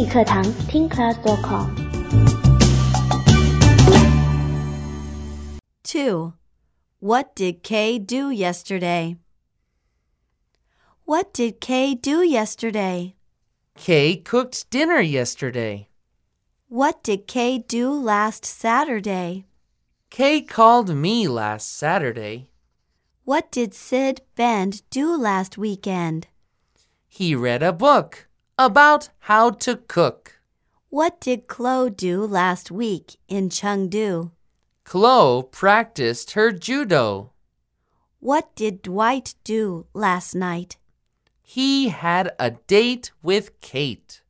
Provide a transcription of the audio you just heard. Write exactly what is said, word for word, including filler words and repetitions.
语课堂听 class dot com。 two. What did Kay do yesterday? What did Kay do yesterday? Kay cooked dinner yesterday. What did Kay do last Saturday? Kay called me last Saturday. What did Sid Bend do last weekend? He read a book about how to cook. What did Chloe do last week in Chengdu? Chloe practiced her judo. What did Dwight do last night? He had a date with Kate.